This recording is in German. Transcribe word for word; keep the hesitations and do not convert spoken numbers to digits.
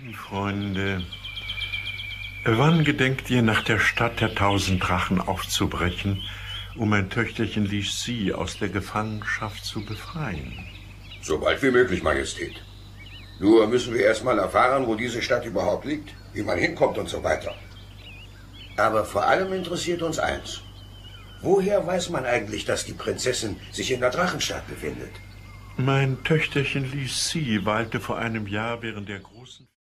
Freunde, wann gedenkt ihr nach der Stadt der tausend Drachen aufzubrechen, um mein Töchterchen Lissi aus der Gefangenschaft zu befreien? So bald wie möglich, Majestät. Nur müssen wir erst mal erfahren, wo diese Stadt überhaupt liegt, wie man hinkommt und so weiter. Aber vor allem interessiert uns eins. Woher weiß man eigentlich, dass die Prinzessin sich in der Drachenstadt befindet? Mein Töchterchen Lissi weilte vor einem Jahr während der großen